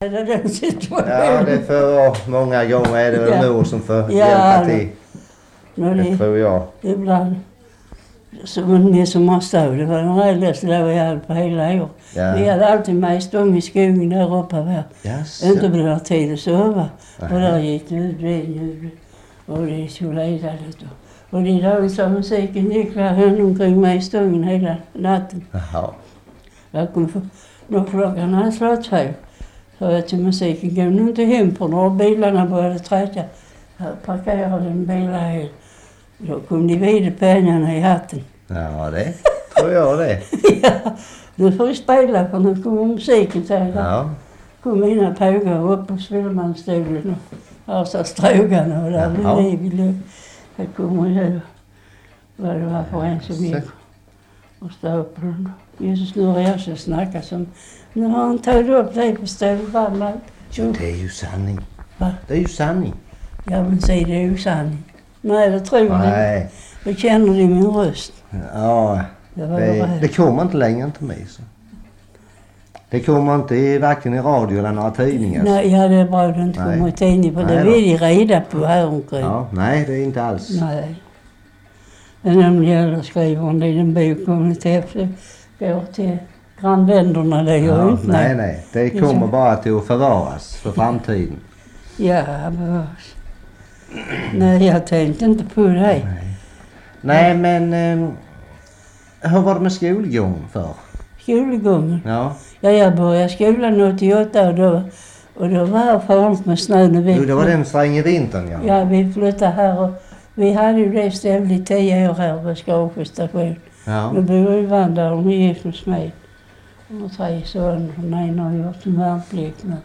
Det är den situationen. Ja, det för många gånger är det väl mor som får hjälpa till. Det tror jag. Ibland. Som ni som har stått, det var den räddaste där vi hade på hela år. Ja. Vi hade alltid med stång i skogen där uppe här. Yes. Inte blev det tid att sova. Och där gick det ut vid och det så ledandet. Och det dagen så musiken gick där omkring mig i stången hela natten. Jaha. Jag kom när klockan hade slått 2. Så jag till musiken, gå nu inte hem på när bilarna började träcka. Jag parkerade en bil här. Då kom de vid pengarna i hatten. Ja, det tror jag det. Ja, nu får vi spela för nu kommer musiken till. Ja. Kom mina pågar upp på spelmansstolen och hasa strågarna och där blev vi låg. Jag kommer ihåg vad det var för en som gick och stod på den. Jesus, nu har jag så snackat som, nu har han tagit upp dig på stålvallen. Det är ju sanning. Va? Det är ju sanning. Ja, men säg det är ju sanning. Nej, det tror jag inte. Då känner de min röst. Ja, det kommer inte längre till mig så. Det kommer inte varken i radio eller några tidningar. Nej, ja, det är bra att det inte kommer i tidningen för det vill de reda på här omkring. Ja, nej, det är inte alls. Nej. Men om det gäller skriver en liten bok om det efter går till grannländerna, det gör inte. Nej, det kommer bara till att förvaras för framtiden. Ja, bevaras. Nej, jag tänkte inte på det. Nej, men hur var det med skolgång för? Skolgången? Ja. Ja, jag började skolan 88 och då var det farligt med snö. Jo, det var den stränga vintern, ja. Ja, vi flyttade här och vi hade ju det stället i 10 år här på Skavsjö station. Ja. Nu bor vi i Vandal och vi gick hos mig. Och 3 söner, den ena har gjort en värnplikt nu.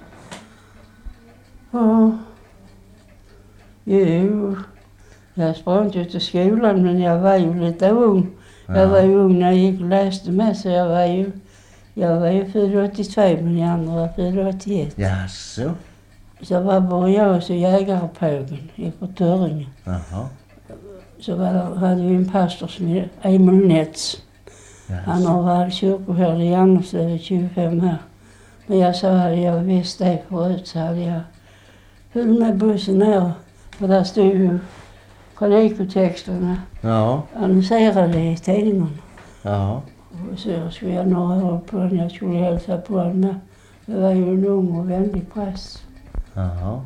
Jo, jag sprang inte till skolan men jag var ju lite ung. Ja. Jag var ju ung när jag gick och läste med så jag var ju född 82 men de andra var född 81. Jaså? Så var bara jag och så jägarpågen ifrån Törringen. Jaha. Så hade vi en pastor som heter Emil Netz. Jaså. Han har varit kyrkoherde i Anderslöv i 25 år. Men jag sa hade jag visst det förut så hade jag följt med bussen här. För där stod ju kollegotexterna annonserade i tidningarna. Ja. Och så skulle jag några år på den. Jag skulle hälsa på den. Det var ju en ung och vänlig präst. Jaha.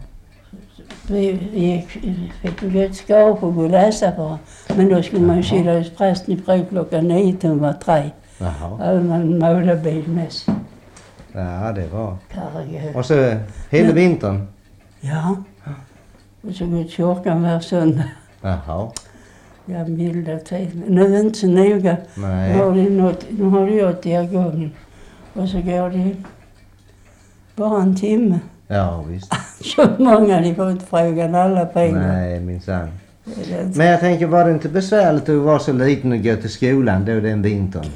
Vi fick ju ett skap och gå och läsa för. Men då skulle man ju sitta hos prästen i prov klockan 9 till hon var 3. Jaha. Då hade man en målarbil med sig. Ja, det var. Herregud. Och så hela vintern? Ja. Och så går kyrkan var söndag. Jaha. Ja, milda tid. Nu är det inte så noga. Nej. Nu har det 80 gången. Och så går det bara en timme. Ja, visst. Så många, ni får inte fråga alla på en gång. Nej, minsann. Men jag tänker, var det inte besvärligt att vara så liten och gå till skolan då den vintern?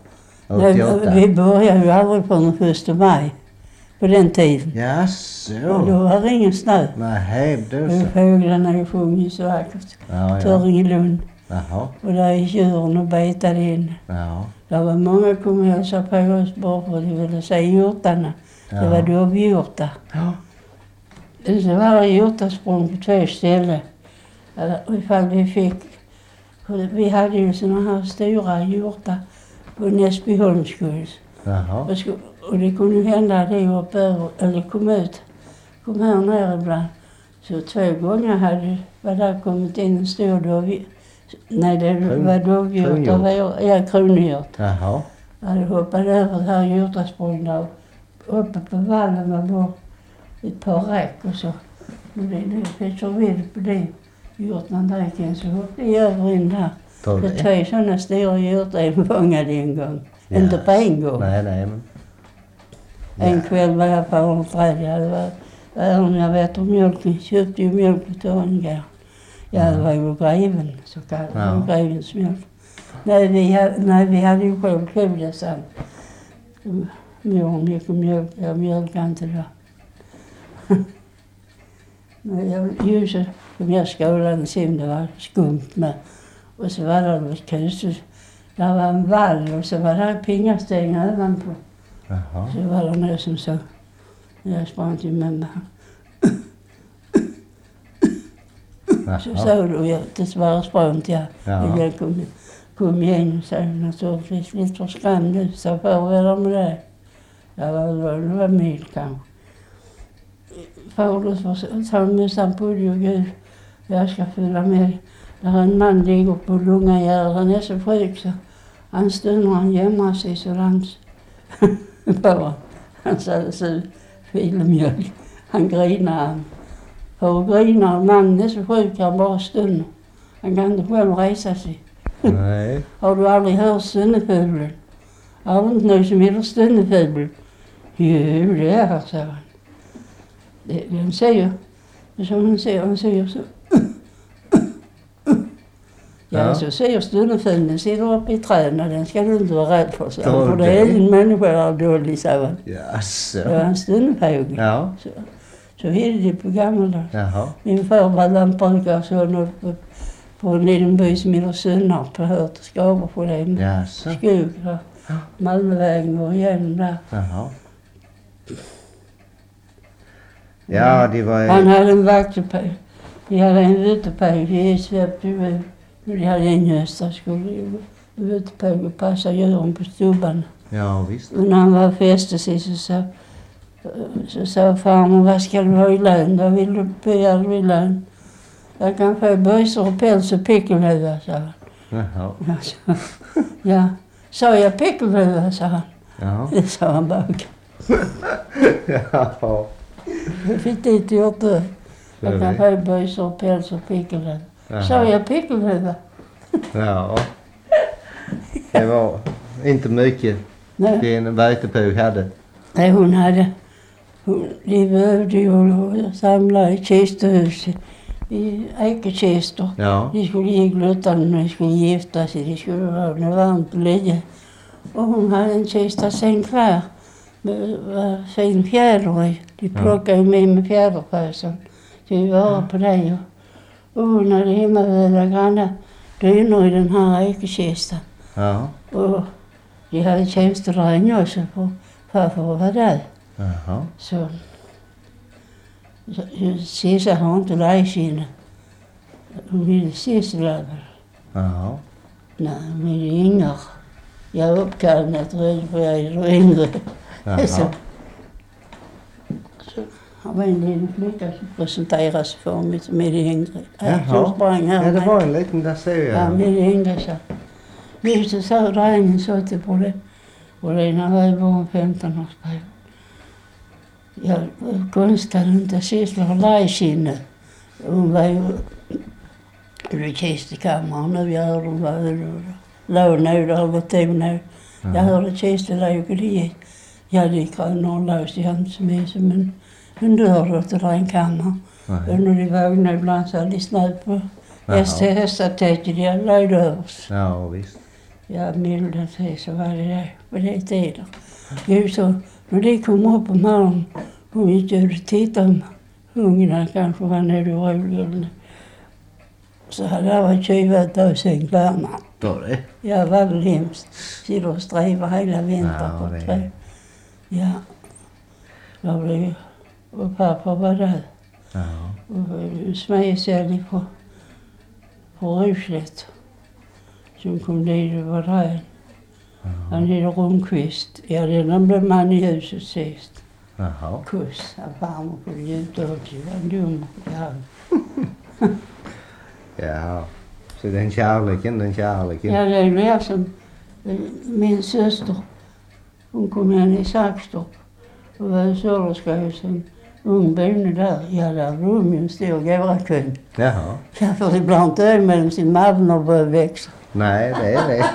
88. Vi började ju aldrig på den 1 maj. På den tiden. Jaså. Och då var det ingen snö. Nej, då så. Fåglarna ju sjunger så vackert. Ja. Törringelund. Jaha. Och där gick djuren och betade in. Ja. Det var många som kom och hälsade på oss bara för att de ville se hjortarna. Ja. Det var dovhjortar. Ja. Det var hjortasprång på 2 ställen. Ifall vi fick... Vi hade ju såna här stora hjortar på Näsbyholmskuls. Jaha. Och det kunde hända det uppe över, eller kom här ner ibland. Så 2 gånger var där kommit in en stor dovhjort. Nej, det var dovhjort. Ja, kronhjort. Jaha. Jag hade hoppat över det här hjortasprång där. Uppe på vallen var bara ett par räck och så. Men det är så vilt på det. Hjorten där gick in så hoppade jag över in där. Det 2 sådana stora hjortar jag fångade en gång. Yes. Inte på en gång. Nej, men... En kväll var jag på Arnträd. Jag vet om mjölken. Köpte ju mjölk på Törnegård. Ja, det var ju greven, så kallad. Grevens mjölk. Nej, vi hade ju själv kul sen. Mjölk gick och mjölk. Jag mjölkade inte då. Ljuset kom jag skolan och det var skumt med. Och så var det ett kus. Där var en vall och så var det pingastängar ovanpå. Jaha. Så var det någon som sa, Jag sprang till mamma. Så Jaha. sa du, jag dessvärre sprang jag. Ja. Jag kom igen och sa naturligtvis lite för skrämd ut. Så vad är det med det? Jag var mil kanske. Far sa mössan på dig och Gud, jag ska följa med. Där en man ligger på Lungagärdet, han är så sjuk så han stönar, han gömmer sig så han sa så filemjölk. Han grinar. För grinar, mannen är så sjuk, han bara stönar. Han kan inte själv resa sig. Nej. Har du aldrig hört Stönneföbeln? Har du inte något som heter Stönneföbeln? Jo, det är här, sa han. Den säger, han säger så. Ja, så säger Stönneföbeln, den sitter uppe i träden, den ska du inte vara rädd för, så. För det är en människa dålig, sa han. Jaså. Det var en Stönnefågel. Ja. Så hade det på gammaldags. Jaha. Min far var lantbrukare så på en liten by som heter Sönnarp, på hört och skavar på den. Jaså. Skog där. Malmövägen och igenom där. Jaha. Ja, det var... Han hade en vaktepåg. De hade en vetepåg. De släppte ut. De hade en östra skulle vetepåg och passa djuren på stubbarna. Ja, visst. Och när han var fäste sig så sa farmor, vad ska du ha i lön? Vad vill du begära i lön? Jag kan få böjsor och päls och pickelhuva, sa han. Jaha. Ja, sa jag pickelhuva, sa han. Ja. Det sa han bak. Jaha. Jag fick dit gjort det. Jag kan få böjsor och päls och pickelhuva. Sa jag pickelhuva? Ja. Det var inte mycket det en vetepåg hade. Nej, de behövde ju samla i kistuhuset, i ekekistor. Ja. De skulle ge gluttarna när de skulle gifta sig, de skulle ha det varmt och ligga. Och hon hade en kista sen kvar med fin fjäder i. De plockade med fjäderpåsen. Så vi var på det. Och hon hade hemmavöda granna dynor i den här ekekistan. Ja. Och de hade tjänstedräng också för farfar var där. Jaha. Så Cesar har inte lejkina. Hon ville Cesar. Jaha. Nej, hon ville Inger. Jag är uppkallad efter för jag är yngre. Så han var en liten flicka som presenterades för mig med Ingrid. Jaha. Sprang här. Ja, det var en liten, där ser jag. Ja, med Ingrid så. Just så sa drängen så till på det. Och det när jag var 15-årsperiod. Jag konstade inte sist var lejkina. Hon var ju i kistekammaren nu. Jag hörde hon var låg nu, det har gått nu. Jag hörde kistelåg och det gick. Jag gick norrlöst, jag hade inte så mycket, men en dörr till en kammare. Och när de vaknade ibland så hade de snöt på hästatäcket, jag låg överst. Ja, visst. Jag mildade sig så var det där på det tiden. Jo, så när de kom upp på morgonen, hon gick ut och tittade om hungrarna kanske var nere i Rålgården. Så hade jag varit 20 000 klarna. Då det? Ja, var det hemskt. Sitter och strävar hela vintern på det. Ja. Då blev och pappa var där. Ja. Och smedsälj på Roslet. Som kom dit och var där. Han heter Rundqvist. Ja, den blev man i huset sist. Jaha. Kuss. Han farmor på det djupt och det var dum. Ja. Ja. Så den kärleken. Ja, det är det som min syster. Hon kom in i Saxtorp. Och var i Söderskahusen. Ung bonde där. Ja, där var de ju en stor gårakund. Jaha. Ja, för ibland dög med sin maven och började växa. Nej, det är det.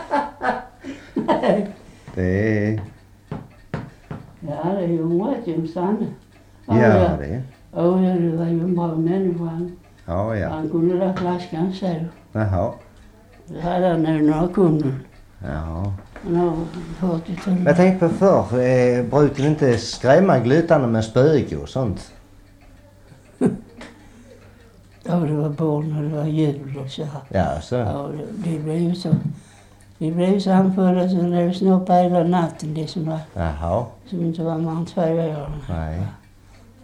Det är... Ja, det är ju en rätt Sanne. Ja, det är. Ja, det var ju en bra människa. Ja, ja. Han kunde la flaskan själv. Jaha. Det hade han nu några kunder. Ja. Han har hört det till. Jag tänkte på förr, brukade inte skrämma gluttarna med spöke och sånt? Ja, det var barn och det var jul och så här. Ja, så. Ja, det blev ju så. Vi blev så anförda så det blev snoppa hela natten det som var. Jaha. Som inte var mer än 2 år. Nej.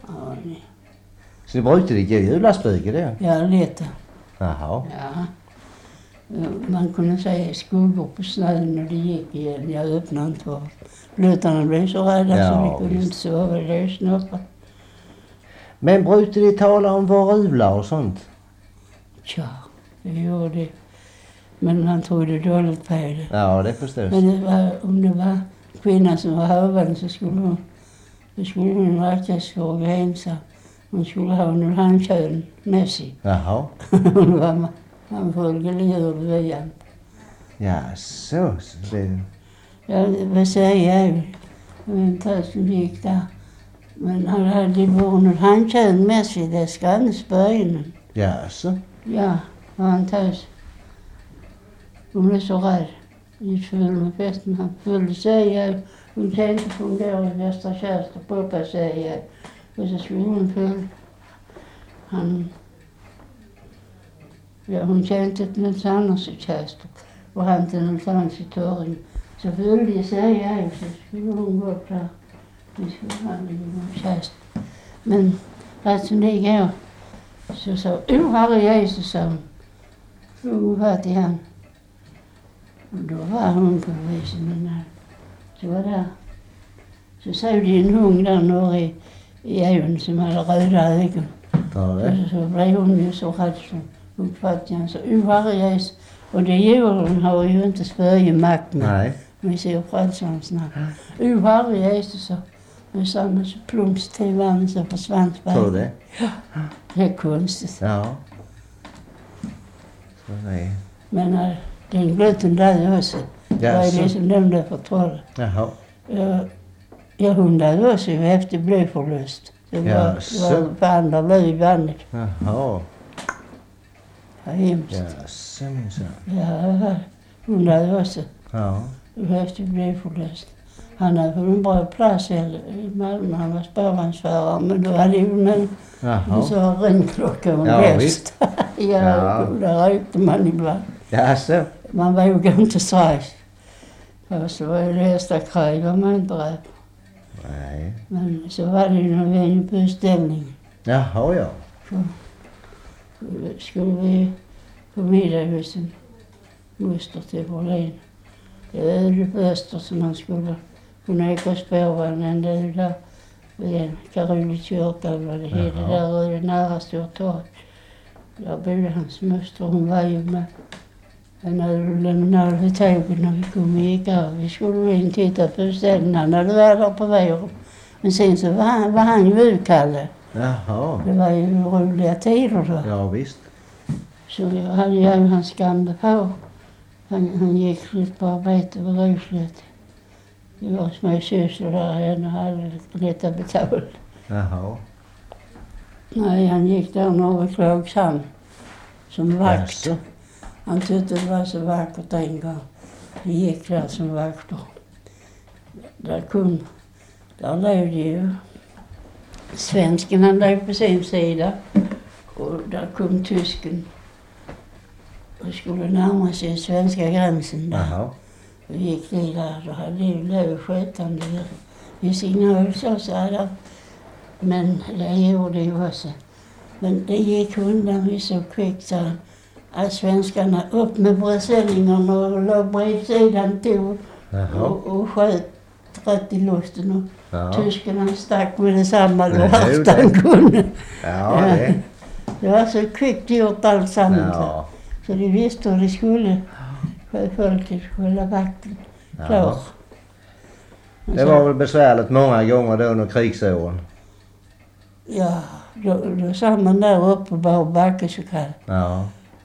Ja, Så det brukade det ge julaspöke då? ja, lite. Jaha. Ja. Man kunde säga skuggor på snön och det gick igen. Jag öppnade inte för lutarna blev så rädda så vi kunde inte sova. Det är snöppat. Men brukade de tala om varula och sånt? Ja, det gjorde det. Men han trodde dåligt på det. Ja, det förstås. Men om det var kvinnan som var havande så skulle hon räknas för ensam. Hon skulle ha en handkön med sig. Jaha. Hon var man följer vejan. Ja, så det... Ja, vad säger jag? Jag vet inte vad som gick där. Men han hade en handkön med sig, det skannes böjnen. Ja, så. Ja, och han tös. Hon blev så rädd. Gick full med festen. Han följde sig. Hon tänkte på hon går i Västra Kärsta. Pappa säger. Och så skulle hon följa. Hon kände till något annat i Kärsta. Och han till något annat i Torring. Så följde sig. Så skulle hon gå upp där. Vi skulle ha en Kärsta. Men alltså det går. Så sa Herre Jesus, sa hon. Hon var till han. Och då var hon på väsen. Så var där. Så såg de en hund där norr i ögon som hade röda ögon. Ja, det. Och så blev hon ju så rädd som uppfattade han. Så Herre Jesus. Och det djuren har ju inte spöjemakt med. Nej. Vi ser frälsarens namn. Herre Jesus, sa. Och så plumps till vattnet så försvann spöjningen. Tror det? Ja, det är konstigt. Ja. Så nej. Men den glöten där också. Det var ju det som de där förtrollade. Jaha. Ja, hon där också efter blodförlust. Det var på andra liv i bandet. Jaha. Ja, hemskt. Ja, så minns jag. Ja, hon där också. Ja. Efter blodförlust. Han hade på en bra plats i Malmö. Han var spårvagnsförare. Men då hade ju en så ringklocka och en häst. Ja, där rökte man ibland. Ja, så. Man vågade inte strax. Och så var det hästarkrig var man inte rädd. Nej. Men så var det ju någon vän på utställning. Jaha, ja. Så skulle vi på middag hos en moster till Berlin. Det var öde på Öster som man skulle kunna åka spårvagnen där vid Karoli kyrka eller vad det heter. Där är det nära Stortorg. Där bodde hans moster. Hon var ju med en öl vid tåget när vi kom och gick av. Vi skulle in och titta på utställningen när det var där på våren. Men sen så var han ju utkalle. Jaha. Det var ju roliga tider då. Ja, visst. Så jag hade ju hans gamla på. Han gick lite på arbete vid Roslet. Det var små syster där henne och hade lite betalt. Jaha. Nej, han gick där norr i Klagshamn som vakt. Jaså. Han tyckte det var så vackert en gång. Han gick där som vakter. Där låg det ju svensken, han låg på sin sida. Och där kom tysken. Och skulle närma sig svenska gränsen där. Jaha. Och gick det där, då hade ju låg skötande i signal så där. Men det gjorde ju också. Men det gick undan så kvickt så att svenskarna upp med bröstsändningarna och låg bredsidan till och sköt rätt i luften. Och tyskarna stack med detsamma då vart han kunde. Ja, det. Det var så kvickt gjort allsammans. Ja. Så de visste hur de skulle. Folket skulle ha vakten klar. Det var väl besvärligt många gånger då under krigsåren. Ja, då satt man där uppe bara backe så kallt. Ja.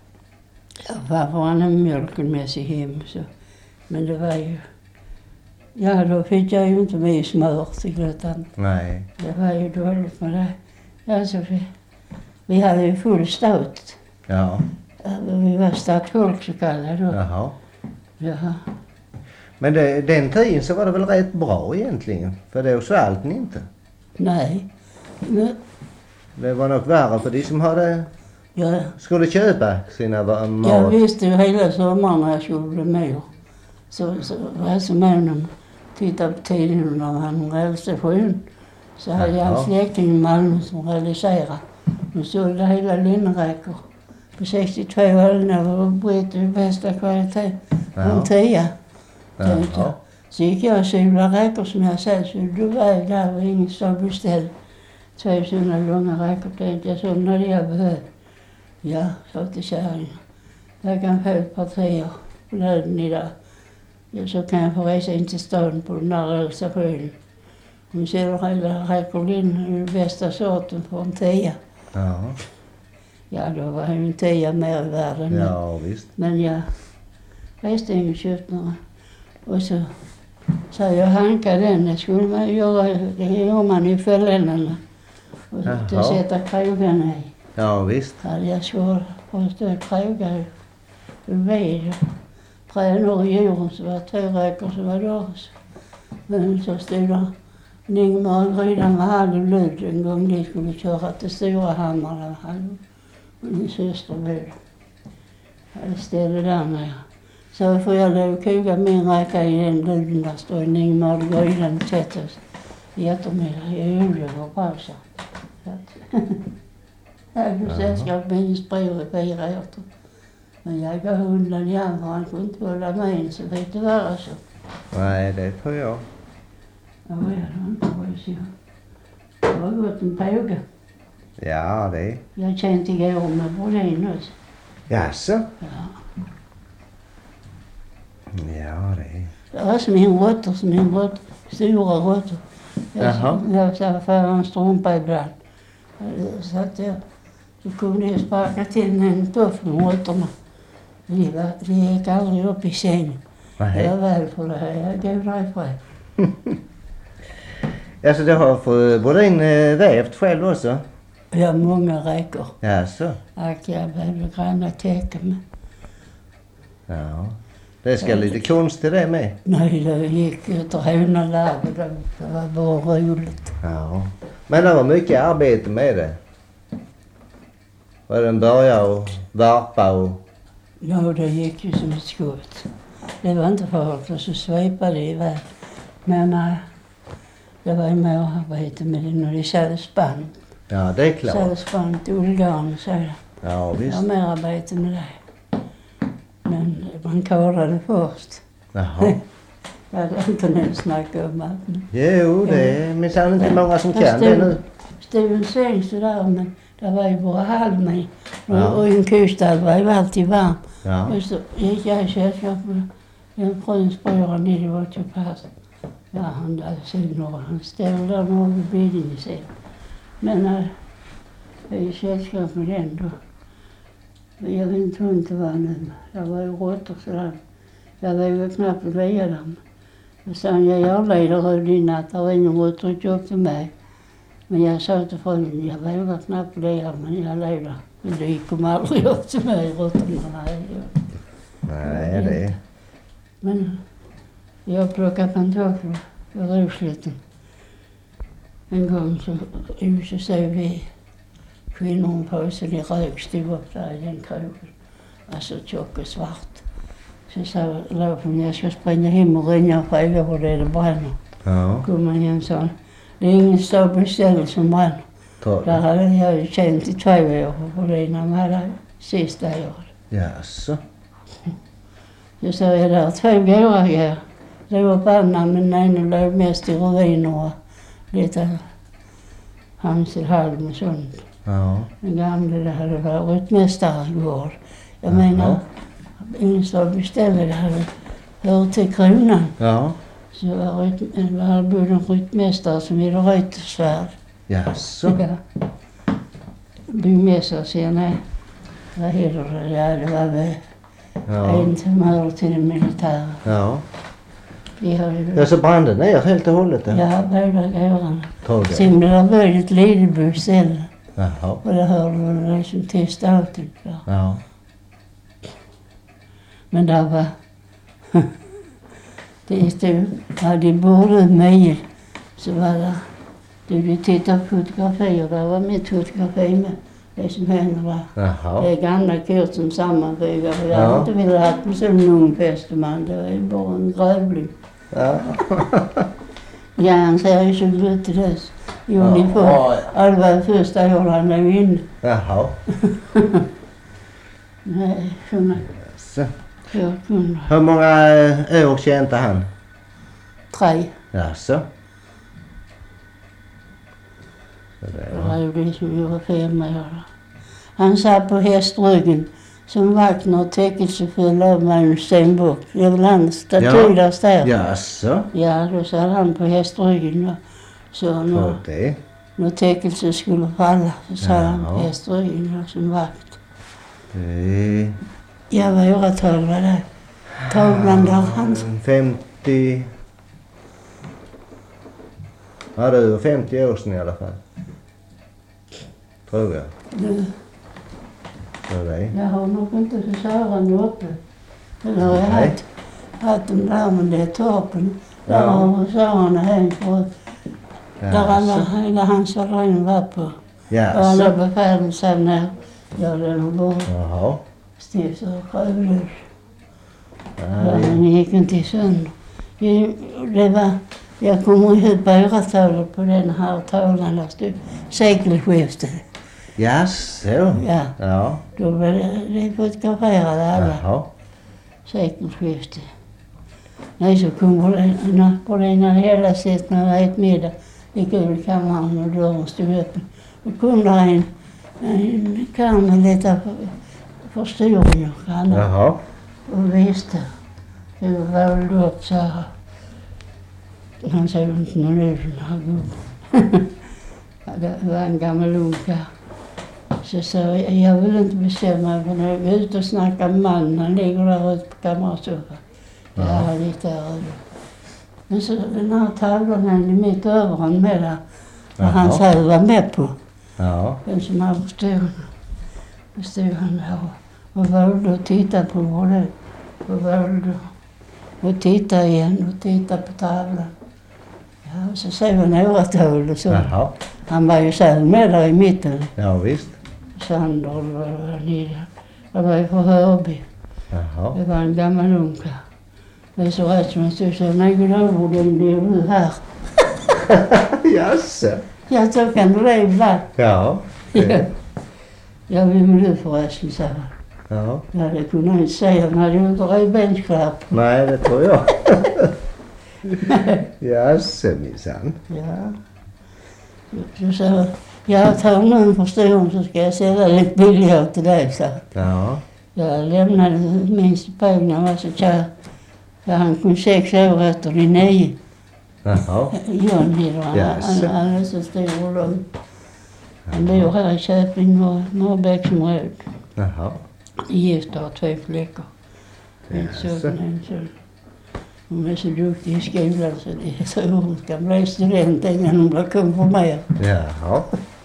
Varför han hade mjölken med sig hem så. Men det var ju... Ja, då fick jag ju inte med smör till glötan. Nej. Det var ju dåligt med det. Alltså, vi hade ju full stout. Ja. Vi var stadsfolk så kallade då. Jaha. Jaha. Men den tiden så var det väl rätt bra egentligen? För då svalt ni inte. Nej. Men, det var nog värre för de som skulle köpa sina mat. Jag visste ju hela sommaren när jag skulle bli med. Så var jag så med honom. Tittade på tidningen när han rälste sjön. Så hade jag en släkting i Malmö som realiserade. Hon sålde hela linnräkor. På 62 ölen var brett i bästa kvalitet. En 10. Så gick jag och solade räkor som jag sa. Så du var där och ingen stod beställd. 2 sådana långa räkor tänkte jag så när jag behövde. Ja, sa till kärringen. Jag kan få ett par 3 på lönen idag. Ja, så kan jag få resa in till staden på den där realisationen. Hon säljer hela räkor i bästa sorten för en 10. Ja. Ja, då var ju en 10 mer i världen. Ja, visst. Men jag reste in och köpte några. Och så jag hankade den. Det skulle man göra, det gör man i fällorna. Och så sätta krogarna i. Ja, visst. Hade jag svårt att stå krogar vid. Tränor i djuren så var 2 räkor så var det också. Men så stod där Ingmar och Grydan med halv lud en gång de skulle köra till Stora Hammar. Min syster blev. Jag ställde där med. Så får jag då koka min räka i den luden där står en Ingmar och Grydan och sätter oss i eftermiddag i olja och pausa. Jag hade sällskap med en spror i 4 år. Men jag gav undan i andra, han kunde inte hålla med en så vet du vad alltså. Nej, det tror jag. Ja, jag inte vad jag säger. Det var gått en påge. Ja, det. Jag kände igår med Brolin också. Jaså? Ja. Ja, det. Det var som en råttor, stora råttor. Jag sa för en strumpa ibland. Så att så kunde jag sparka till en tuff med råttorna. Det gick aldrig upp i sängen. Jag var väl för det här, jag går därifrån. Alltså du har för Brolin vävt själv också? Ja, många räkor. Jaså? Jag behövde granna täcka med. Ja. Det ska lite konst till det med. Nej, det gick ut och hona larvet. Det var bara roligt. Ja. Men det var mycket arbete med det. Och den började och varpa och... Ja, det gick ju som ett skott. Det var inte farligt och så svepade det iväg. Men det var ju mer arbete med det när det satte spann. Ja, det är klart. Satte spann till ullgarn och så. Ja, visst. Det var mer arbete med det. Men man klarade först. Jaha. Jag hade inte nu snackat om allt. Jo, det är minsann inte många som kan det nu. Stod en säng sådär, men det var ju bara halv med. Och en kustad var ju alltid varm. Ja. Och så gick jag i sällskap med en fruns bror nere, det var till pass. Ja, han hade sett några. Han stod där några vid bilden i sig. Men jag är i sällskap med den då. Jag vet inte hur det var nu. Det var ju råttor sådär. Jag var ju knappt att lägga dem. Och så jag leder ut i natt. Det var ingen råttor upp till mig. Men jag sa till frun, jag vågar knappt lägga men jag leder. Men det kom aldrig upp till mig, råttorna. Nej, det. Men jag plockade pantofler på Roslitten. En gång så såg vi kvinnor på sig, det rök stod upp där i den krogen. Alltså tjock och svart. Så sa Lofen, jag ska springa hem och ringa och fråga var det bränner. Ja. Kom man hem så. Det är ingen stor beställning som bränner. Där hade jag ju känt i 2 år och det när man hade sista året. Jaså? Så sa jag där 2 gårar. Det var pannan men den ena låg mest i ruiner och lite Hamselhalm och sånt. Ja. Den gamla det hade varit mästargård. Jag menar, ingen stor beställare hade hört till kronan. Ja. Så var det både en ryttmästare som ville ryttersvärd. Jaså? Ja. Byggmästare säger nej. Vad heter det? Ja, det var väl en som hörde till den militära. Ja. Ja, så brann det ner helt och hållet? Ja, båda gårdarna. Okay. Sen blev det väldigt lidebo istället. Jaha. Och det hörde väl liksom till staten. Ja. Men där var... det stod... Ja, det borde mil. Så var det... Du tittar på fotografier. Där var mitt fotografi med. Det som händer där. Jaha. Det är gamla kort som sammanfogar. Jag hade inte velat ha med som en ung fästeman. Det var ju bara en grävling. Ja. Ja, han ser ju så gott i det. i uniform. Ja. Det var första året han var inne. Jaha. Nej, såna. Så. 400. Hur många år tjänade han? 3. Jaså? Det var ju det som gjorde 5 år. Han satt på hästryggen som vakten och täckelsefull av Magnus Stenbock. Det var hans statydas där. Jaså? Ja, då satt han på hästryggen och så när täckelse skulle falla så satt han på hästryggen som vakt. Ja, vad åratal var det? Tavlan där han... 50... Ja, det var 50 år sedan i alla fall. Tror jag. Jag har nog inte Sören uppe. Eller har jag haft dem där, men det är toppen. Där har Sören hem för där hela hans salong var på. Och alla befälen sen när jag den bort. Jaha. Stivs och Sjöblus. Den gick inte sönder. Det var... Jag kommer ihåg på åratalet på den här tavlan där stod sekelskiftet. Jaså? Ja. Då var det fotograferade alla. Jaha. Sekelskiftet. Nej, så kom Paulina hela sett när det var ett middag. Gick ut i kammaren och dörren stod öppen. Då kom där en karl med lite förstoringar. Jaha. Och visste. Det var väl då så här. Han såg inte någon ut den här gubben. Det var en gammal unga. Så sa jag vill inte bestämma för när jag går ut och snackar med mannen. Han ligger där ute på kammarsoffan. Ja, lite där. Men så den här tavlan är mitt över honom med där. Och han sa var med på. Ja. Den som har förstoren. Då stod han där och valde att titta på det. Och valde att titta igen och titta på tavlan. Ja, och så säger han åratal och så. Jaha. Han var ju sen med där i mitten. Ja, visst. Sander var nere. Det var ju för Hörby. Jaha. Det var en gammal unka. Det är så rätt som jag stod så. Nej, goddag, den blir nu här. Jaså? Ja, så kan du det ibland. Ja. Jag vill med du förresten, sa han. Ja. Ja, det kunde han inte säga. Han hade ju inte revbensklapp. Nej, det tror jag. Jaså, minsann. Ja. Så sa jag, jag tar nu en förstoring så ska jag sälja lite billigare till dig, sa han. Ja. Jag lämnade minst på när jag var så kär. För han kom 6 år efter de 9. Jaha. John heter han. Han är så stor och lång. Han bor här i Köping och Norrbäcksområdet. Jaha. Gift och har 2 flickor. En son. Hon är så duktig i skolan så jag tror hon ska bli student innan hon blir konfirmerad. Jaha.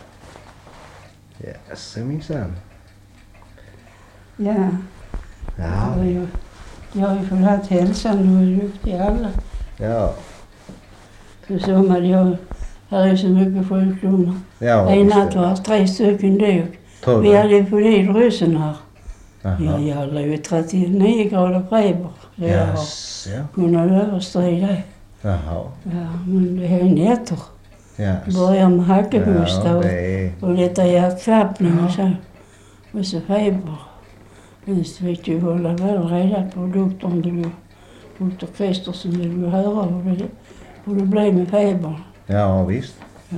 Jaså, minsann. Ja. Ja. Jag har ju förlatt hälsan och är duktig alla. Ja. Så sommar jag här är så mycket sjukdomar. Ja. En natt var 3 stycken dog. Vi hade polidryssen här. Ja, jag hade ju 39 grader feber. Så jag har kunnat överstrida det. Jaha. Ja, men det är nätter. Ja. Börjar med hackehosta och lite hjärtklappning och så. Och så feber. Men så fick du hålla väl reda på doktorn. Doktor Kristersson vill du höra hur det blev med feber. Ja, visst. Ja.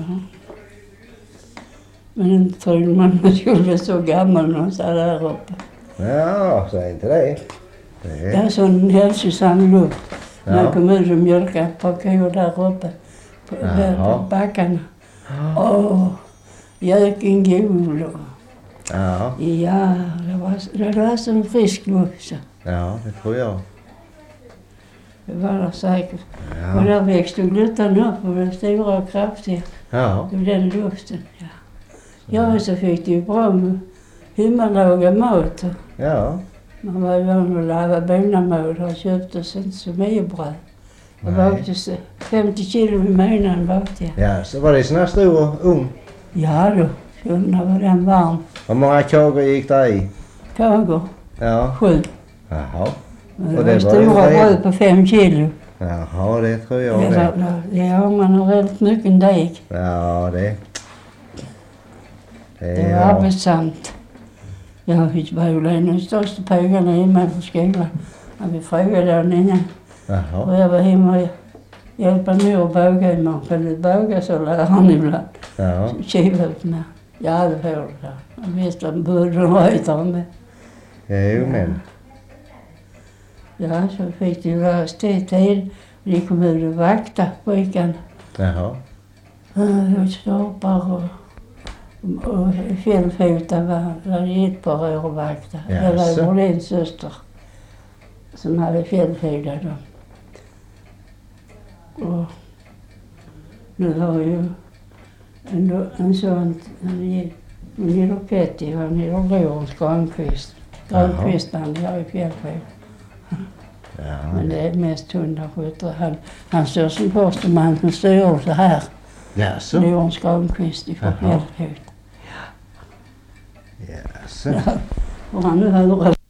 Men inte trodde man skulle bli så gammal någonstans där uppe. Ja, säg inte det. Det är sån hälsosam luft. När jag kom ut och mjölkade ett par kor där uppe på backarna. Göken gul och... Ja. Ja, det var sån frisk luft så. Ja, det tror jag. Det var det säkert. Ja. Och där växte gluttan upp och blev stora och kraftiga. Ja. Och den luften, ja. Ja, så fick det ju bra med hemmalagad mat. Ja. Man var ju van att lava bonamål och köpte sig inte så mycket bröd. Jag bakte 50 kilo i månaden bakte jag. Ja, så var det sån här stor ugn? Ja då, kunde var den varm. Hur många kagor gick där i? Kagor? Ja. 7. Jaha. Och det var stora bröd på 5 kilo. Jaha, det tror jag det. Ja, man har väldigt mycket deg. Ja, det var arbetsamt. Jag fick börja den största pågarna hemma på skolan. Vi frågade den innan. Jaha. Och jag var hemma och hjälpte mor att båga i man kunde båga så läraren ibland. Ja. Kiva ut med. Ja, det får det. Jag visste att budden röjtar med. Jo, men. Ja, så fick de löst det tid. De kom ut och vakta pojkarna. Jaha. Och stoppar och fjällfota var det ett par år och vakta. Det var Morlins syster som hade fjällfotat dem. Och nu har ju en sån, hon heter Petty, han heter Lorentz Granqvist. Granqvist han är i fjällfot. Ja. Men det är mest hundarskyttar. Han står som posteman som styrelse här. Jaså? Lorentz Granqvist ifrån fjällfot. Jaså? Ja, och han nu hör